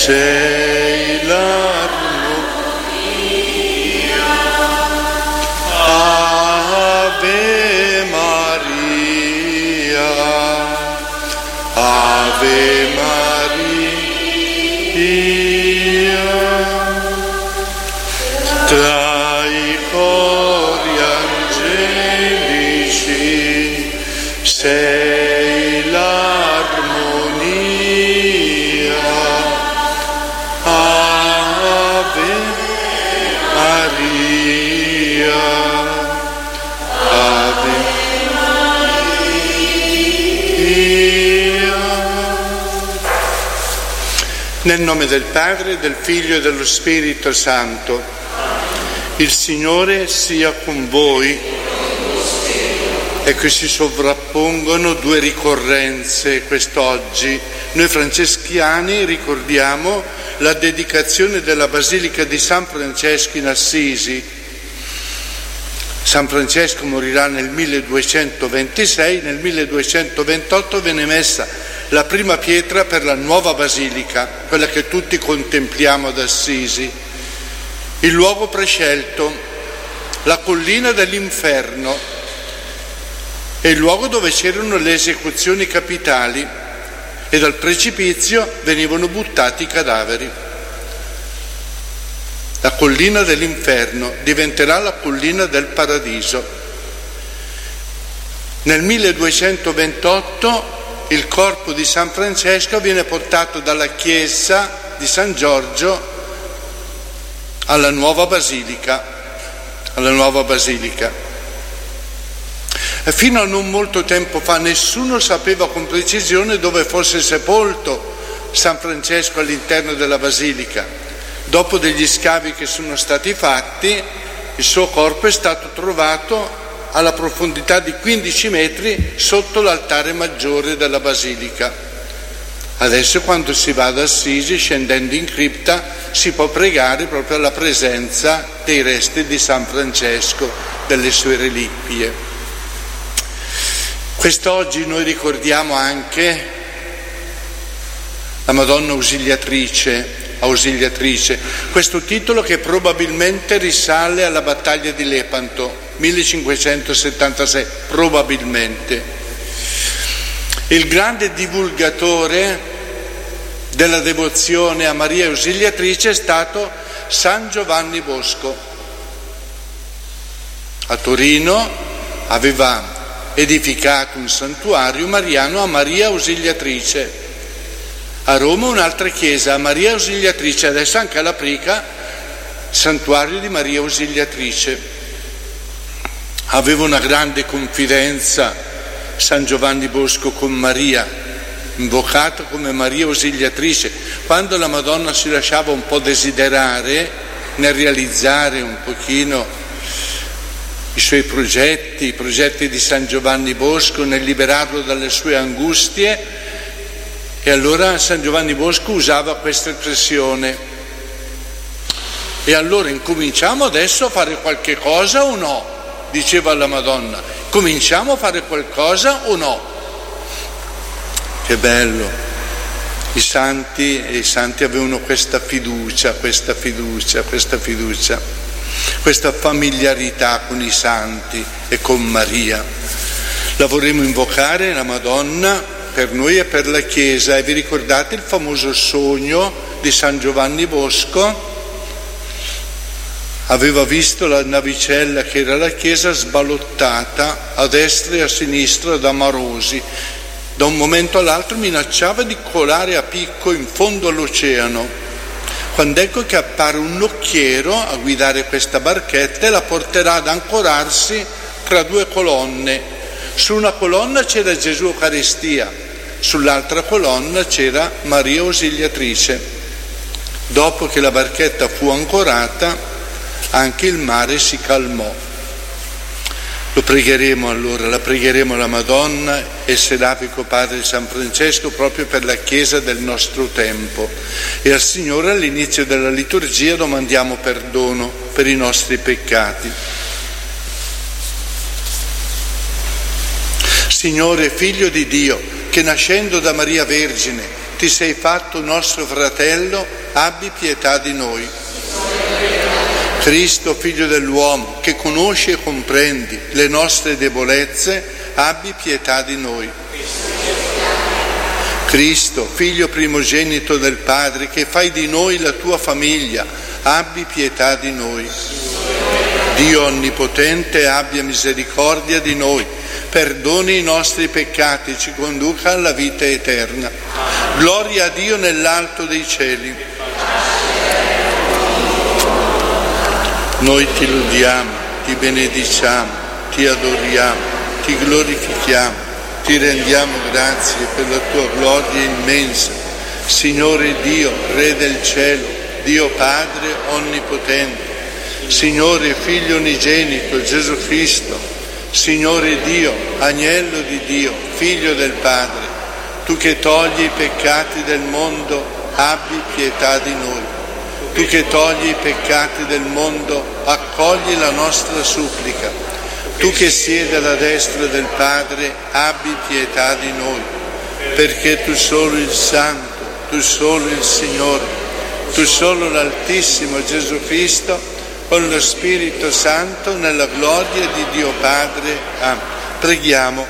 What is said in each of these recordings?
sei l'armonia. Ave Maria, Ave Maria, tra i cori angelici sei l'armonia. Ave Maria, Ave Maria. Nel nome del Padre, del Figlio e dello Spirito Santo. Il Signore sia con voi. Ecco, si sovrappongono due ricorrenze quest'oggi. Noi franceschiani ricordiamo la dedicazione della Basilica di San Francesco in Assisi. San Francesco morirà nel 1226, nel 1228 venne messa la prima pietra per la nuova basilica, quella che tutti contempliamo ad Assisi. Il luogo prescelto, la collina dell'inferno, è il luogo dove c'erano le esecuzioni capitali e dal precipizio venivano buttati i cadaveri. La collina dell'inferno diventerà la collina del paradiso. Nel 1228 il corpo di San Francesco viene portato dalla chiesa di San Giorgio alla nuova basilica. Fino a non molto tempo fa nessuno sapeva con precisione dove fosse sepolto San Francesco all'interno della basilica. Dopo degli scavi che sono stati fatti, il suo corpo è stato trovato alla profondità di 15 metri sotto l'altare maggiore della basilica. Adesso quando si va ad Assisi, scendendo in cripta, si può pregare proprio alla presenza dei resti di San Francesco, delle sue reliquie. Quest'oggi noi ricordiamo anche la Madonna Ausiliatrice. Questo titolo che probabilmente risale alla battaglia di Lepanto, 1576, probabilmente. Il grande divulgatore della devozione a Maria Ausiliatrice è stato San Giovanni Bosco. A Torino aveva edificato un santuario mariano a Maria Ausiliatrice. A Roma un'altra chiesa a Maria Ausiliatrice, adesso anche alla Prica, santuario di Maria Ausiliatrice. Aveva una grande confidenza San Giovanni Bosco con Maria, invocato come Maria Ausiliatrice. Quando la Madonna si lasciava un po' desiderare nel realizzare un pochino i suoi progetti, i progetti di San Giovanni Bosco, nel liberarlo dalle sue angustie, e allora San Giovanni Bosco usava questa espressione: e allora incominciamo adesso a fare qualche cosa o no? Diceva alla Madonna, cominciamo a fare qualcosa o no? Che bello! I santi avevano questa fiducia, questa familiarità con i santi e con Maria. La vorremmo invocare, la Madonna, per noi e per la Chiesa. E vi ricordate il famoso sogno di San Giovanni Bosco? Aveva visto la navicella che era la Chiesa sballottata a destra e a sinistra da marosi. Da un momento all'altro minacciava di colare a picco in fondo all'oceano. Quando ecco che appare un nocchiero a guidare questa barchetta e la porterà ad ancorarsi tra due colonne. Su una colonna c'era Gesù Eucaristia, sull'altra colonna c'era Maria Ausiliatrice. Dopo che la barchetta fu ancorata, anche il mare si calmò. Lo pregheremo allora, la pregheremo la Madonna e il Serafico Padre San Francesco proprio per la Chiesa del nostro tempo. E al Signore all'inizio della liturgia domandiamo perdono per i nostri peccati. Signore, Figlio di Dio, che nascendo da Maria Vergine ti ti sei fatto nostro fratello, abbi pietà di noi. Cristo, Figlio dell'uomo, che conosci e comprendi le nostre debolezze, abbi pietà di noi. Cristo, Figlio primogenito del Padre, che fai di noi la tua famiglia, abbi pietà di noi. Dio Onnipotente, abbia misericordia di noi, perdoni i nostri peccati e ci conduca alla vita eterna. Gloria a Dio nell'alto dei cieli. Noi ti lodiamo, ti benediciamo, ti adoriamo, ti glorifichiamo, ti rendiamo grazie per la tua gloria immensa. Signore Dio, Re del cielo, Dio Padre Onnipotente, Signore Figlio unigenito Gesù Cristo, Signore Dio, Agnello di Dio, Figlio del Padre, tu che togli i peccati del mondo, abbi pietà di noi. Tu che togli i peccati del mondo, accogli la nostra supplica. Tu che siedi alla destra del Padre, abbi pietà di noi, perché tu solo il Santo, tu solo il Signore, tu solo l'Altissimo Gesù Cristo, con lo Spirito Santo, nella gloria di Dio Padre. Amen. Preghiamo.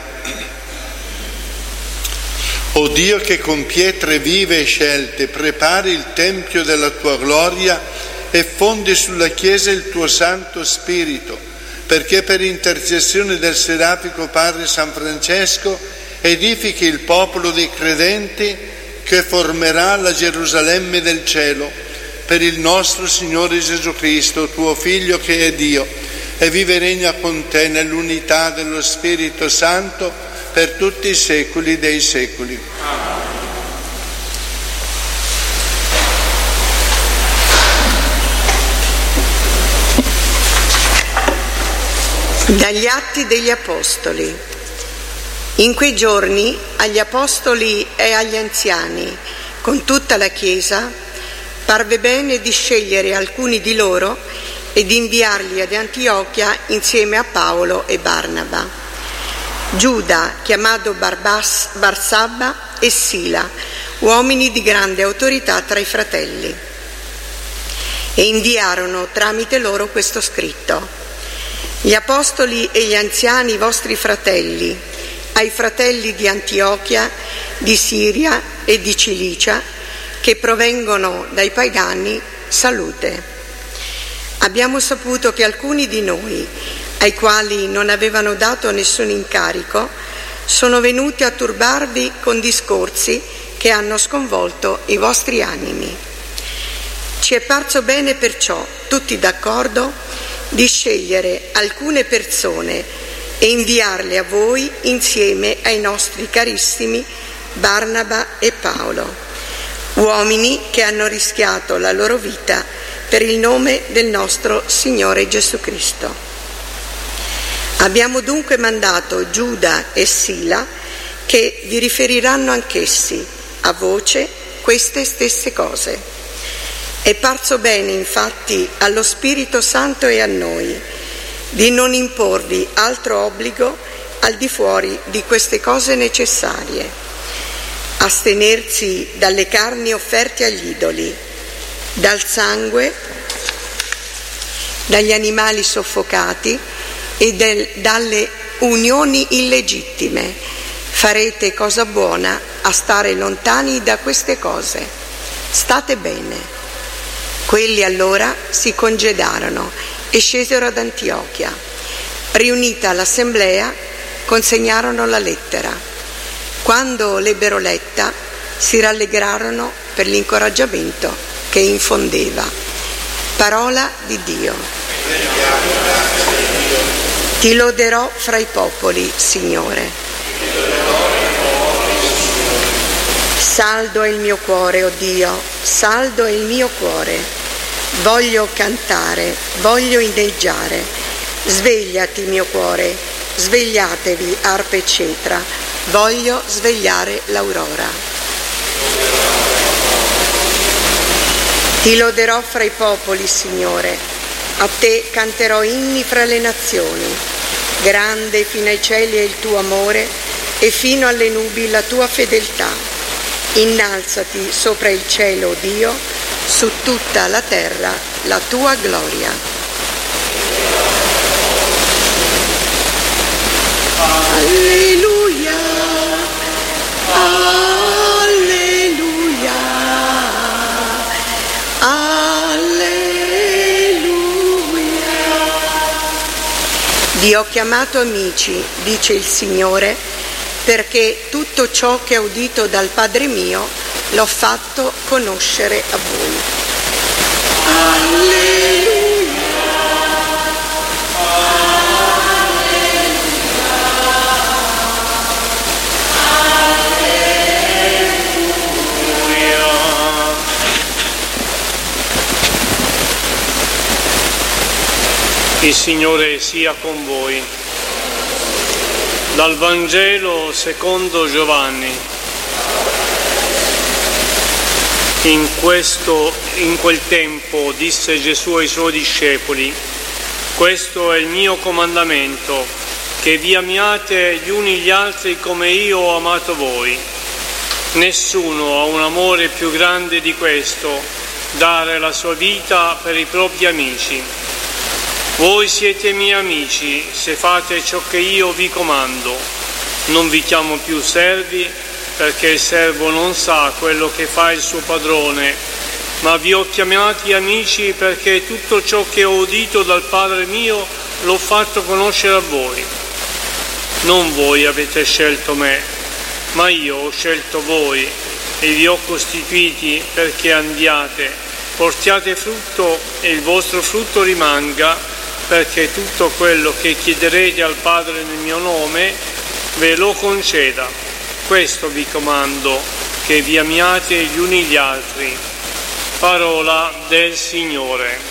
O Dio, che con pietre vive e scelte prepari il Tempio della tua gloria e fondi sulla Chiesa il tuo Santo Spirito, perché per intercessione del Serafico Padre San Francesco edifichi il popolo dei credenti che formerà la Gerusalemme del cielo, per il nostro Signore Gesù Cristo, tuo Figlio che è Dio, e vive e regna con te nell'unità dello Spirito Santo, per tutti i secoli dei secoli. Dagli Atti degli Apostoli. In quei giorni agli Apostoli e agli anziani, con tutta la Chiesa, parve bene di scegliere alcuni di loro e di inviarli ad Antiochia insieme a Paolo e Barnaba. Giuda, chiamato Barsabba, e Sila, uomini di grande autorità tra i fratelli. E inviarono tramite loro questo scritto: gli apostoli e gli anziani vostri fratelli, ai fratelli di Antiochia, di Siria e di Cilicia, che provengono dai pagani, salute. Abbiamo saputo che alcuni di noi, ai quali non avevano dato nessun incarico, sono venuti a turbarvi con discorsi che hanno sconvolto i vostri animi. Ci è parso bene perciò, tutti d'accordo, di scegliere alcune persone e inviarle a voi insieme ai nostri carissimi Barnaba e Paolo, uomini che hanno rischiato la loro vita per il nome del nostro Signore Gesù Cristo. Abbiamo dunque mandato Giuda e Sila, che vi riferiranno anch'essi a voce queste stesse cose. È parso bene infatti allo Spirito Santo e a noi di non imporvi altro obbligo al di fuori di queste cose necessarie: astenersi dalle carni offerte agli idoli, dal sangue, dagli animali soffocati e dalle unioni illegittime. Farete cosa buona a stare lontani da queste cose. State bene. Quelli allora si congedarono e scesero ad Antiochia. Riunita l'assemblea, consegnarono la lettera. Quando l'ebbero letta, si rallegrarono per l'incoraggiamento che infondeva. Parola di Dio. Ti loderò fra i popoli, Signore. Saldo è il mio cuore, o Dio, saldo è il mio cuore. Voglio cantare, voglio inneggiare. Svegliati, mio cuore, svegliatevi, arpe e cetra. Voglio svegliare l'aurora. Ti loderò fra i popoli, Signore. A te canterò inni fra le nazioni. Grande fino ai cieli è il tuo amore e fino alle nubi la tua fedeltà. Innalzati sopra il cielo, o Dio, su tutta la terra la tua gloria. Alleluia, alleluia, alleluia. Vi ho chiamato amici, dice il Signore, perché tutto ciò che ho udito dal Padre mio l'ho fatto conoscere a voi. Alleluia. Il Signore sia con voi. Dal Vangelo secondo Giovanni. In quel tempo disse Gesù ai suoi discepoli: questo è il mio comandamento, che vi amiate gli uni gli altri come io ho amato voi. Nessuno ha un amore più grande di questo, dare la sua vita per i propri amici. Voi siete miei amici se fate ciò che io vi comando. Non vi chiamo più servi, perché il servo non sa quello che fa il suo padrone, ma vi ho chiamati amici perché tutto ciò che ho udito dal Padre mio l'ho fatto conoscere a voi. Non voi avete scelto me, ma io ho scelto voi e vi ho costituiti perché andiate, portiate frutto e il vostro frutto rimanga, perché tutto quello che chiederete al Padre nel mio nome ve lo conceda. Questo vi comando, che vi amiate gli uni gli altri. Parola del Signore.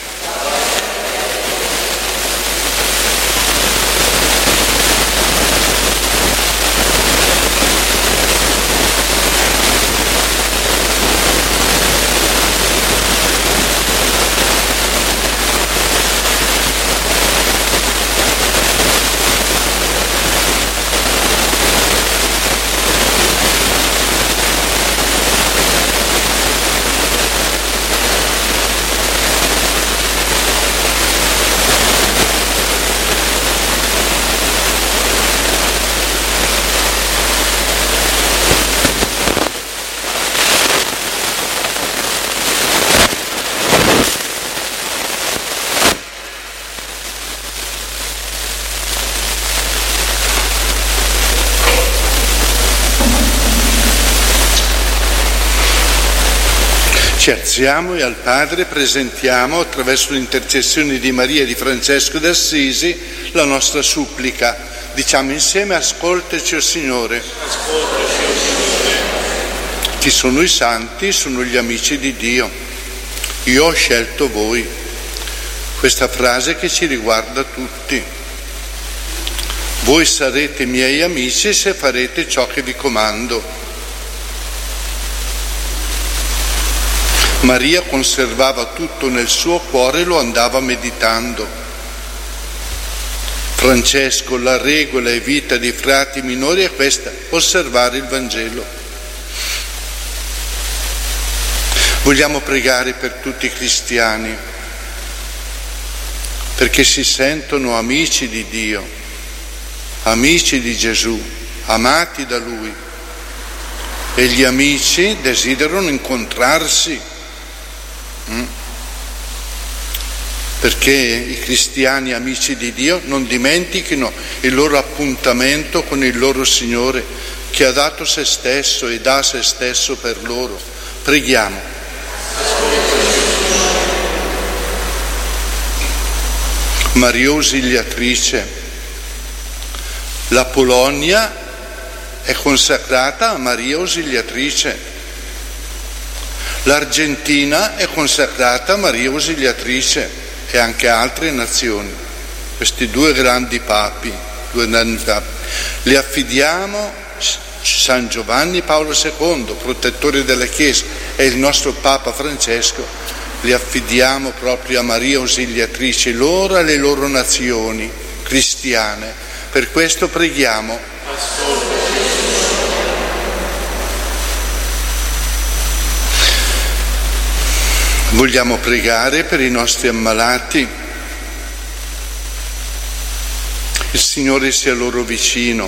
Ci alziamo e al Padre presentiamo, attraverso l'intercessione di Maria e di Francesco d'Assisi, la nostra supplica. Diciamo insieme: ascoltaci, o Signore. Ascoltaci, o Signore. Chi sono i santi? Sono gli amici di Dio. Io ho scelto voi. Questa frase che ci riguarda tutti. Voi sarete miei amici se farete ciò che vi comando. Maria conservava tutto nel suo cuore e lo andava meditando. Francesco, la regola e vita dei frati minori è questa: osservare il Vangelo. Vogliamo pregare per tutti i cristiani, perché si sentono amici di Dio, amici di Gesù, amati da Lui, e gli amici desiderano incontrarsi. Perché i cristiani amici di Dio non dimentichino il loro appuntamento con il loro Signore, che ha dato se stesso e dà se stesso per loro. Preghiamo. Maria Ausiliatrice, la Polonia è consacrata a Maria Ausiliatrice. L'Argentina è consacrata a Maria Ausiliatrice e anche altre nazioni. Questi due grandi papi. Li affidiamo San Giovanni Paolo II, protettore della Chiesa, e il nostro Papa Francesco. Li affidiamo proprio a Maria Ausiliatrice, loro e le loro nazioni cristiane. Per questo preghiamo. Vogliamo pregare per i nostri ammalati. Il Signore sia loro vicino.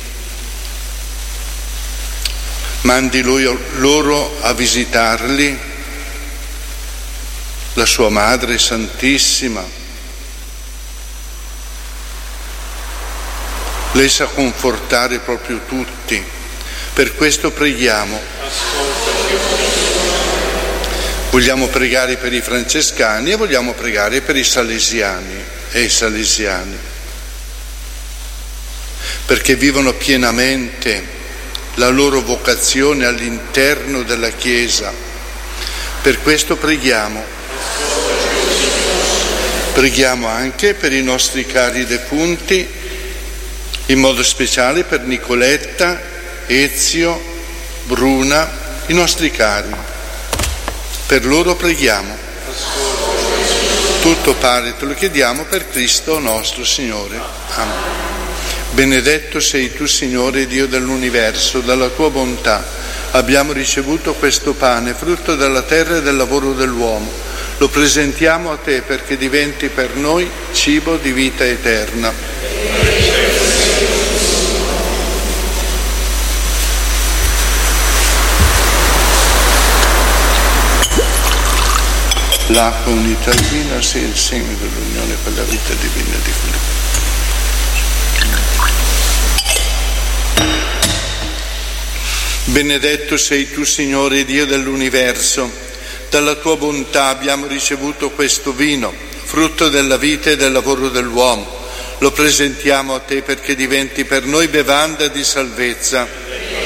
Mandi loro a visitarli, la sua Madre Santissima. Lei sa confortare proprio tutti. Per questo preghiamo. Vogliamo pregare per i francescani e vogliamo pregare per i salesiani e i salesiani, perché vivono pienamente la loro vocazione all'interno della Chiesa. Per questo preghiamo. Preghiamo anche per i nostri cari defunti, in modo speciale per Nicoletta, Ezio, Bruna, i nostri cari. Per loro preghiamo. Tutto Padre te lo chiediamo per Cristo nostro Signore. Amen. Benedetto sei tu, Signore Dio dell'universo, dalla tua bontà abbiamo ricevuto questo pane, frutto della terra e del lavoro dell'uomo. Lo presentiamo a te perché diventi per noi cibo di vita eterna. L'acqua unita al vino sia il segno dell'unione per la vita divina di colui. Benedetto sei tu, Signore Dio dell'universo, dalla tua bontà abbiamo ricevuto questo vino, frutto della vita e del lavoro dell'uomo. Lo presentiamo a te perché diventi per noi bevanda di salvezza.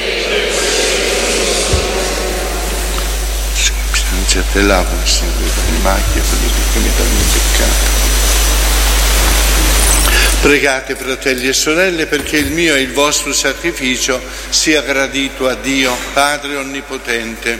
Te lavo, Signore, dalle macchie, che mi danno il peccato. Pregate, fratelli e sorelle, perché il mio e il vostro sacrificio sia gradito a Dio, Padre Onnipotente.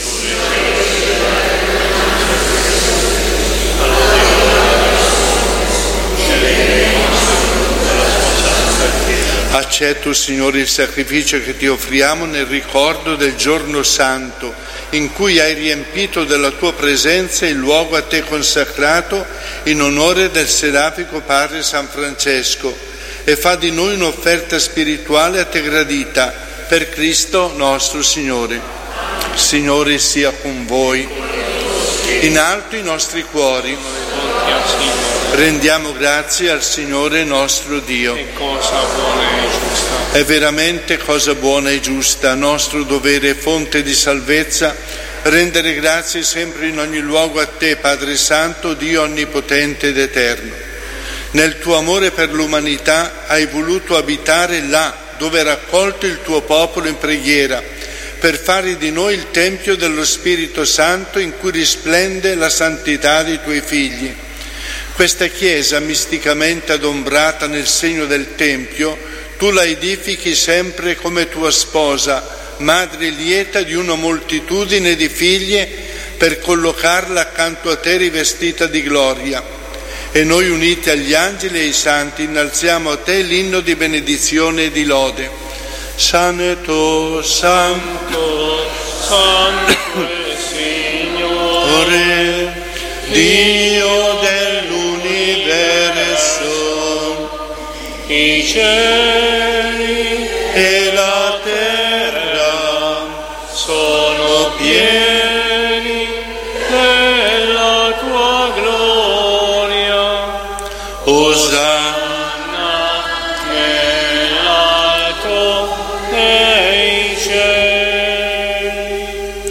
Accetto, Signore, il sacrificio che ti offriamo nel ricordo del giorno santo, in cui hai riempito della tua presenza il luogo a te consacrato in onore del serafico Padre San Francesco, e fa di noi un'offerta spirituale a te gradita, per Cristo nostro Signore. Signore sia con voi. In alto i nostri cuori. Rendiamo grazie al Signore nostro Dio. È cosa buona e giusta. È veramente cosa buona e giusta, nostro dovere e fonte di salvezza, rendere grazie sempre in ogni luogo a te, Padre Santo, Dio onnipotente ed eterno. Nel tuo amore per l'umanità hai voluto abitare là dove hai raccolto il tuo popolo in preghiera, per fare di noi il Tempio dello Spirito Santo in cui risplende la santità dei tuoi figli. Questa Chiesa, misticamente adombrata nel segno del Tempio, tu la edifichi sempre come tua sposa, madre lieta di una moltitudine di figlie, per collocarla accanto a te rivestita di gloria. E noi, uniti agli angeli e ai santi, innalziamo a te l'inno di benedizione e di lode. Santo, Santo, Santo Signore, Dio dell'universo, i cieli e la terra sono pieni della tua gloria. Osanna nell'alto dei cieli.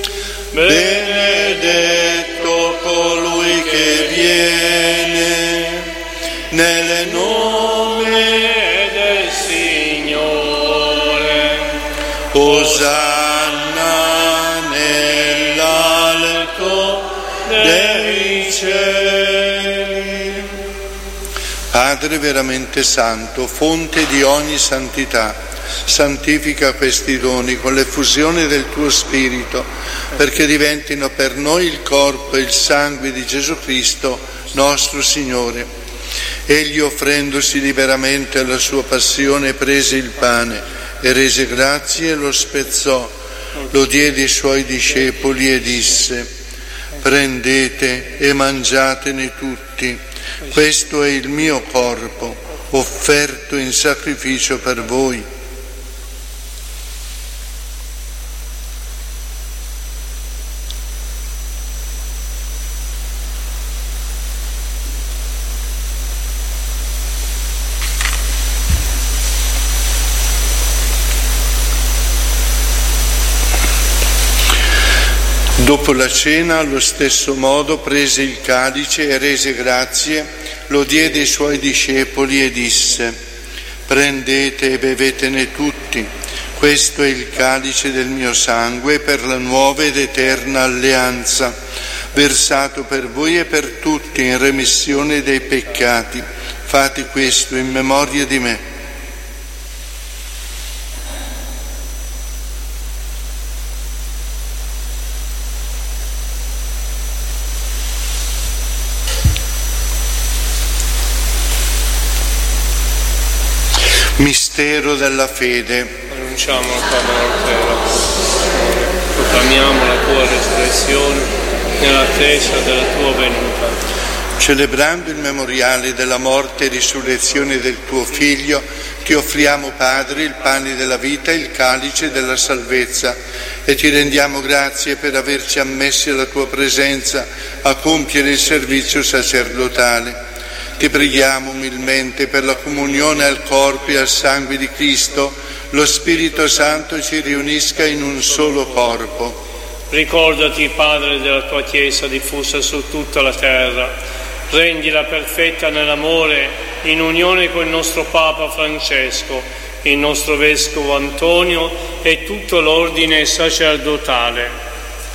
Benedetto colui che viene nel nome del Signore. Osanna nell'alto dei cieli. Padre veramente santo, fonte di ogni santità, santifica questi doni con l'effusione del tuo Spirito, perché diventino per noi il corpo e il sangue di Gesù Cristo, nostro Signore. Egli, offrendosi liberamente alla sua passione, prese il pane e rese grazie e lo spezzò, lo diede ai suoi discepoli e disse: Prendete e mangiatene tutti. Questo è il mio corpo, offerto in sacrificio per voi. Dopo la cena, allo stesso modo, prese il calice e rese grazie, lo diede ai suoi discepoli e disse: prendete e bevetene tutti, questo è il calice del mio sangue per la nuova ed eterna alleanza, versato per voi e per tutti in remissione dei peccati. Fate questo in memoria di me. Mistero della fede. Annunciamo la tua morte, proclamiamo la tua resurrezione nell'attesa della tua venuta. Celebrando il memoriale della morte e risurrezione del tuo Figlio, ti offriamo, Padre, il pane della vita e il calice della salvezza, e ti rendiamo grazie per averci ammessi alla tua presenza a compiere il servizio sacerdotale. Ti preghiamo umilmente per la comunione al corpo e al sangue di Cristo, lo Spirito Santo ci riunisca in un solo corpo. Ricordati, Padre, della tua Chiesa diffusa su tutta la terra. Rendila perfetta nell'amore, in unione con il nostro Papa Francesco, il nostro Vescovo Antonio e tutto l'ordine sacerdotale.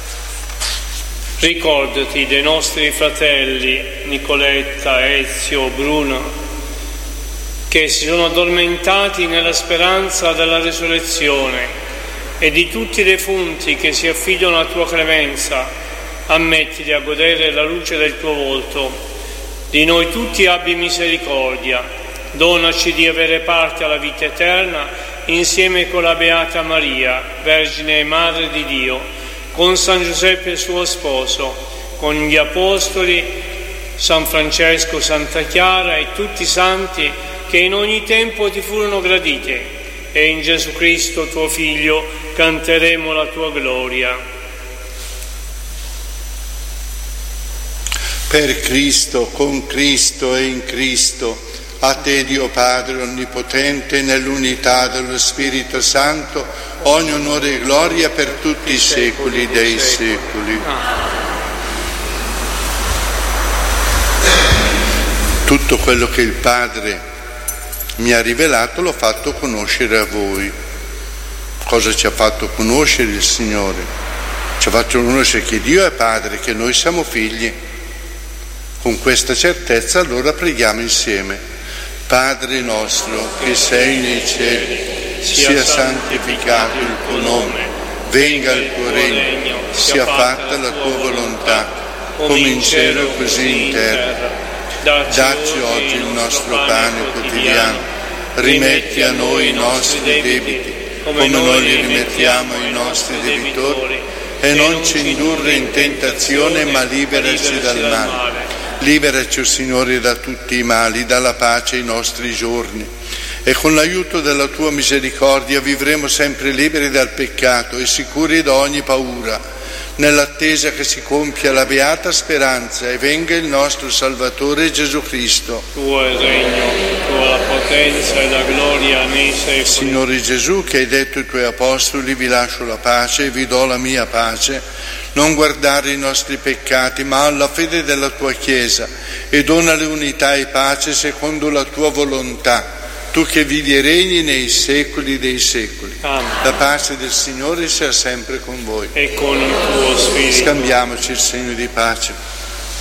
Ricordati dei nostri fratelli Nicoletta, Ezio, Bruno, che si sono addormentati nella speranza della risurrezione, e di tutti i defunti che si affidano alla tua clemenza. Ammettili a godere la luce del tuo volto. Di noi tutti abbi misericordia. Donaci di avere parte alla vita eterna insieme con la Beata Maria, Vergine e Madre di Dio, con San Giuseppe suo sposo, con gli Apostoli, San Francesco, Santa Chiara e tutti i santi che in ogni tempo ti furono graditi, e in Gesù Cristo tuo Figlio canteremo la tua gloria. Per Cristo, con Cristo e in Cristo, a te Dio Padre Onnipotente, nell'unità dello Spirito Santo, ogni onore e gloria per tutti i secoli dei secoli. Tutto quello che il Padre mi ha rivelato l'ho fatto conoscere a voi. Cosa ci ha fatto conoscere il Signore? Ci ha fatto conoscere che Dio è Padre, che noi siamo figli. Con questa certezza allora preghiamo insieme. Padre nostro che sei nei cieli, sia santificato il tuo nome, venga il tuo regno, sia fatta la tua volontà, come in cielo così in terra. Dacci oggi il nostro pane quotidiano, rimetti a noi i nostri debiti, come noi li rimettiamo ai nostri debitori, e non ci indurre in tentazione, ma liberaci dal male. Liberaci, Signore, da tutti i mali, dalla pace ai nostri giorni, e con l'aiuto della tua misericordia vivremo sempre liberi dal peccato e sicuri da ogni paura, nell'attesa che si compia la beata speranza e venga il nostro Salvatore Gesù Cristo. Tuo è il regno, tua la potenza e la gloria nei secoli. Signore Gesù, che hai detto ai tuoi apostoli: vi lascio la pace e vi do la mia pace, non guardare i nostri peccati, ma alla fede della tua Chiesa, e donale unità e pace secondo la tua volontà, tu che vivi e regni nei secoli dei secoli. Amen. La pace del Signore sia sempre con voi. E con il tuo Spirito. Scambiamoci il segno di pace.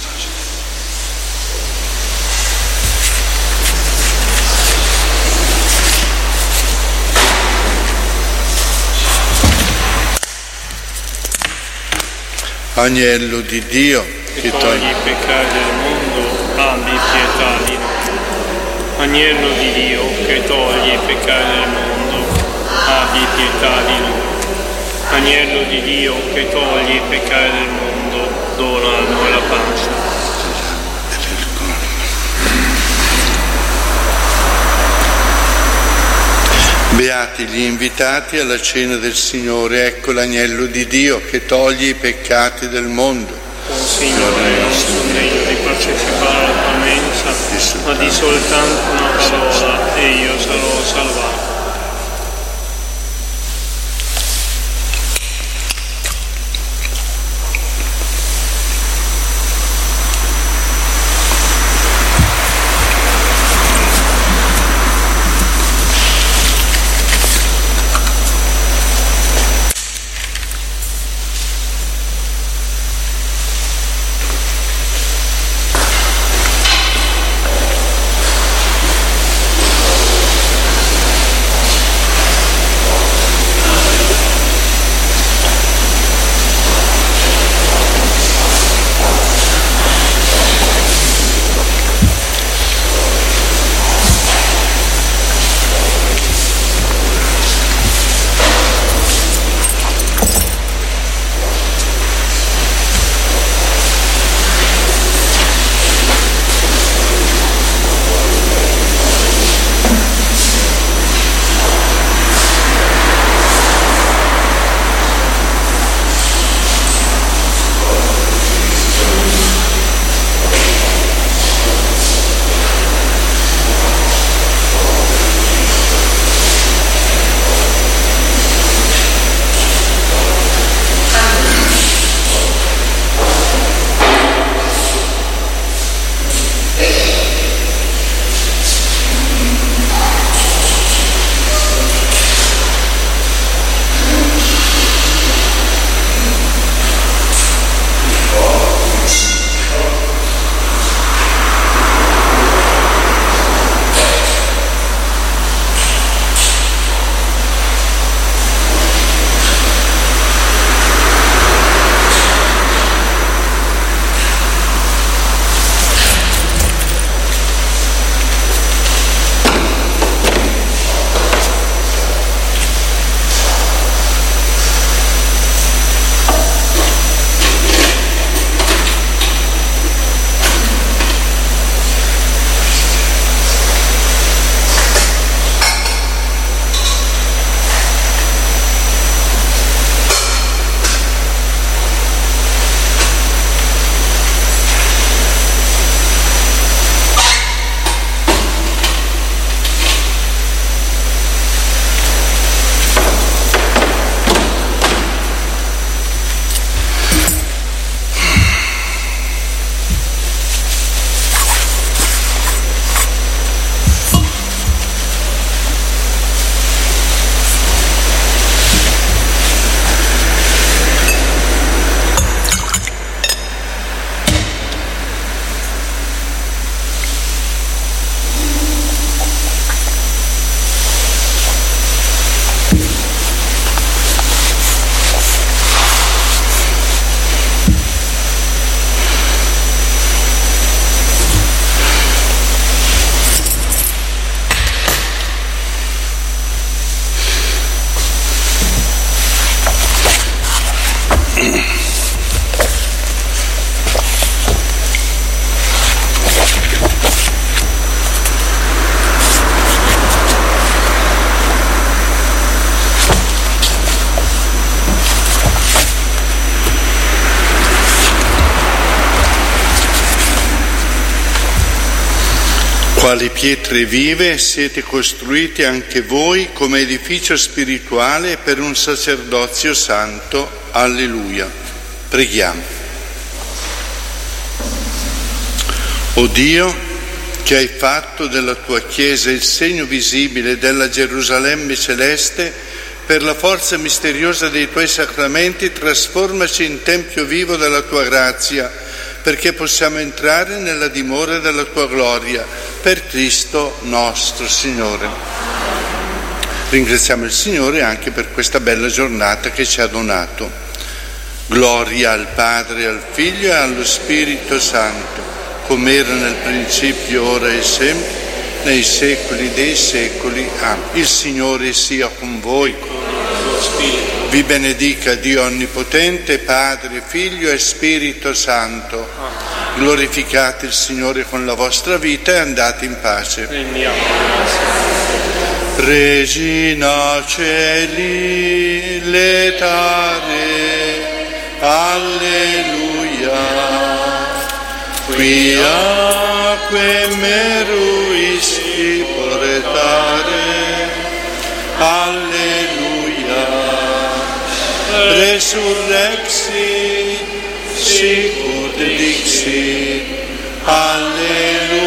Agnello di Dio, che togli i peccati del mondo, abbi pietà di noi. Agnello di Dio, che togli i peccati del mondo, abbi pietà di noi. Agnello di Dio, che togli i peccati del mondo, dona a noi la pace. Beati gli invitati alla cena del Signore, ecco l'agnello di Dio che toglie i peccati del mondo. Signore, non sono degno di partecipare alla tua mensa, ma di soltanto una parola e io sarò salvato. Quali pietre vive siete costruiti anche voi come edificio spirituale per un sacerdozio santo. Alleluia. Preghiamo. O Dio, che hai fatto della tua Chiesa il segno visibile della Gerusalemme celeste, per la forza misteriosa dei tuoi sacramenti trasformaci in tempio vivo della tua grazia, perché possiamo entrare nella dimora della tua gloria, per Cristo nostro Signore. Ringraziamo il Signore anche per questa bella giornata che ci ha donato. Gloria al Padre, al Figlio e allo Spirito Santo, come era nel principio, ora e sempre, nei secoli dei secoli. Amen. Il Signore sia con voi. Con il tuo spirito. Vi benedica Dio Onnipotente, Padre, Figlio e Spirito Santo. Glorificate il Signore con la vostra vita e andate in pace. Regina Celi, letare, alleluia. Quiaque meruisti portare, alleluia. Resurrexit, sicut dixit, alleluia.